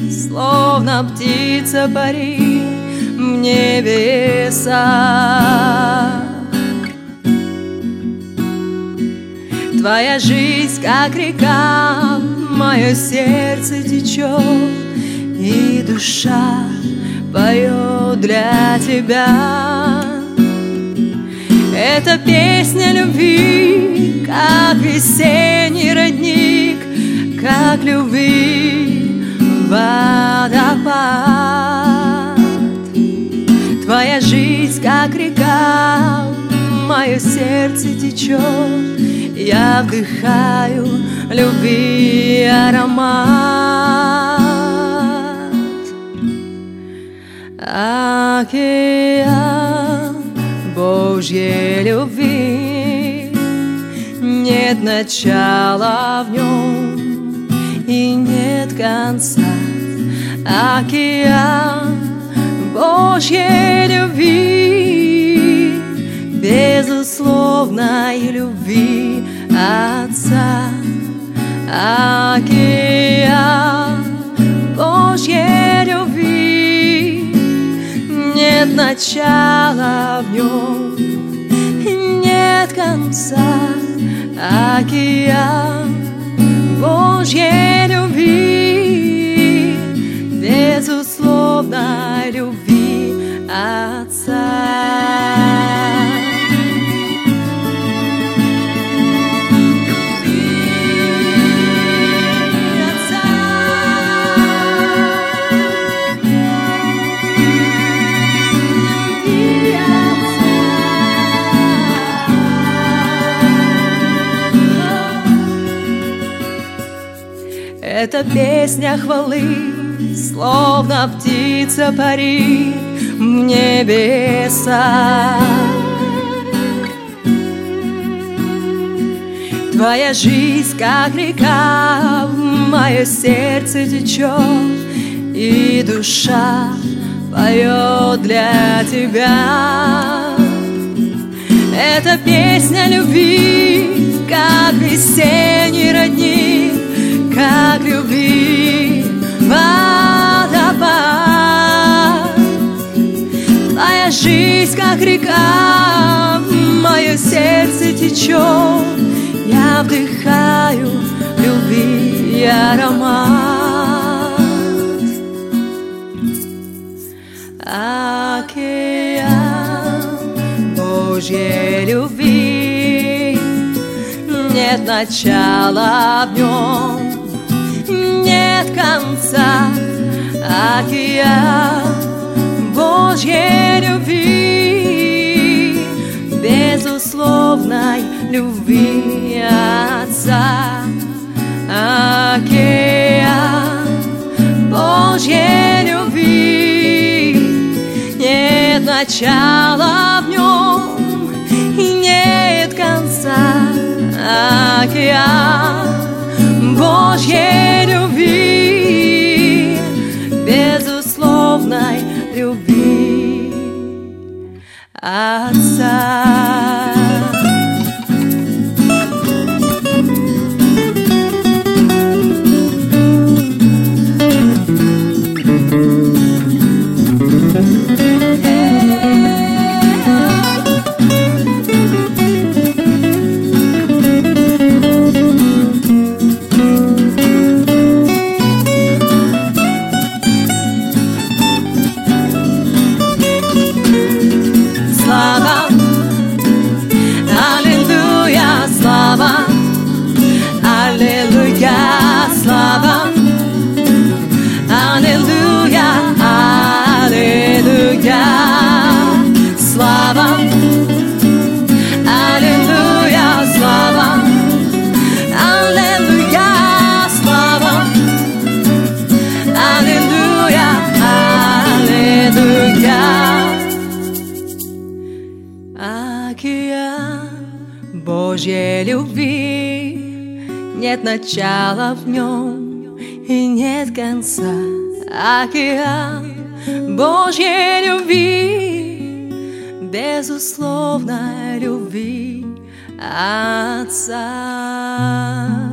словно птица парит в небеса. Твоя жизнь, как река, в мое сердце течет, и душа поет для тебя. Это песня любви, как весенний родник, как любви водопад. Твоя жизнь, как река, в мое сердце течет, я вдыхаю любви аромат. Океан Божьей любви, нет начала в нем и нет конца. Океан Божьей любви, безусловной любви Отца. Океан Божьей любви, нет начала в нем, нет конца. Океан Божьей любви, безусловной любви Отца. Это песня хвалы, словно птица парит в небеса. Твоя жизнь, как река, в мое сердце течет, и душа поет для тебя. Это песня любви, как весенний родник, как любви водопад. Твоя жизнь, как река, в мое сердце течет, я вдыхаю любви аромат. Океан Божьей любви, нет начала в нем, нет конца. Океан Божьей любви, безусловной любви Отца. Океан Божьей любви, нет начала в нем и нет конца. Океан Божьей любви, безусловной любви Отца. Божьей любви, нет начала в нем и нет конца. Океан Божьей любви, безусловной любви Отца.